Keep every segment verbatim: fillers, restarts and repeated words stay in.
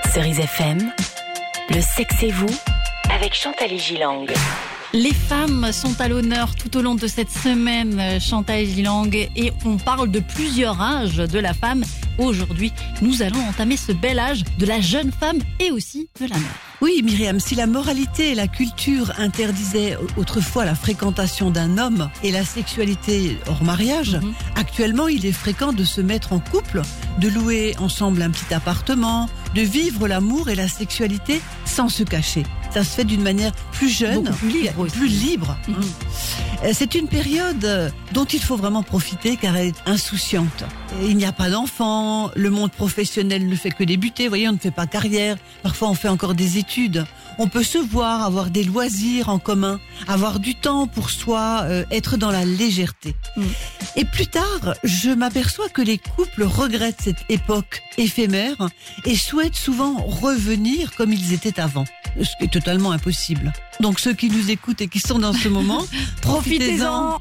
Cerise F M, le sexe et vous, avec Chantal Gilang. Les femmes sont à l'honneur tout au long de cette semaine, Chantal Gilang, et on parle de plusieurs âges de la femme. Aujourd'hui, nous allons entamer ce bel âge de la jeune femme et aussi de la mère. Oui, Myriam, si la moralité et la culture interdisaient autrefois la fréquentation d'un homme et la sexualité hors mariage, mmh. actuellement, il est fréquent de se mettre en couple, de louer ensemble un petit appartement, de vivre l'amour et la sexualité sans se cacher. Ça se fait d'une manière plus jeune, beaucoup plus libre, plus libre. Mmh. C'est une période dont il faut vraiment profiter car elle est insouciante. Il n'y a pas d'enfants, le monde professionnel ne fait que débuter, vous voyez, on ne fait pas carrière, parfois on fait encore des études. On peut se voir, avoir des loisirs en commun, avoir du temps pour soi, euh, être dans la légèreté. Mmh. Et plus tard, je m'aperçois que les couples regrettent cette époque éphémère et souhaitent souvent revenir comme ils étaient avant, ce qui est totalement impossible. Donc ceux qui nous écoutent et qui sont dans ce moment, profitez-en.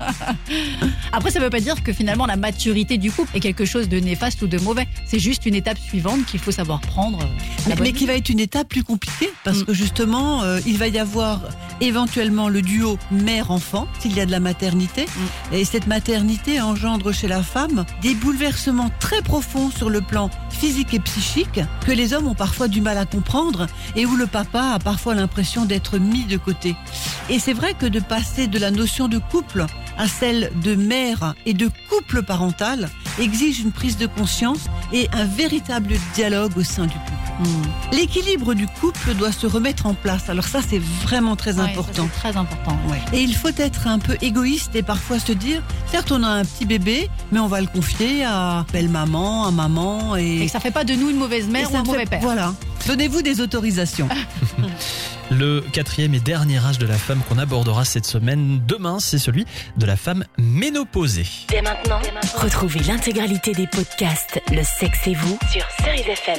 Après, ça ne veut pas dire que finalement la maturité du couple est quelque chose de néfaste ou de mauvais. C'est juste une étape suivante qu'il faut savoir prendre. Mais, mais qui va être une étape plus compliquée parce mmh. que justement, euh, il va y avoir éventuellement le duo mère-enfant s'il y a de la maternité. Mmh. Et cette maternité engendre chez la femme des bouleversements très profonds sur le plan physique et psychique que les hommes ont parfois du mal à comprendre et où le papa a parfois l'impression d'être mis de côté. Et c'est vrai que de passer de la notion de couple à celle de mère et de couple parental exige une prise de conscience et un véritable dialogue au sein du couple. Mmh. L'équilibre du couple doit se remettre en place. Alors ça, c'est vraiment très ouais, important. Ça, c'est très important. Ouais. Et il faut être un peu égoïste et parfois se dire, certes, on a un petit bébé, mais on va le confier à belle-maman, à maman. Et, et que ça ne fait pas de nous une mauvaise mère ou un mauvais fait... père. Voilà. Donnez-vous des autorisations. Le quatrième et dernier âge de la femme qu'on abordera cette semaine, demain, c'est celui de la femme ménopausée. Dès maintenant, retrouvez l'intégralité des podcasts Le sexe et vous sur Cerise F M.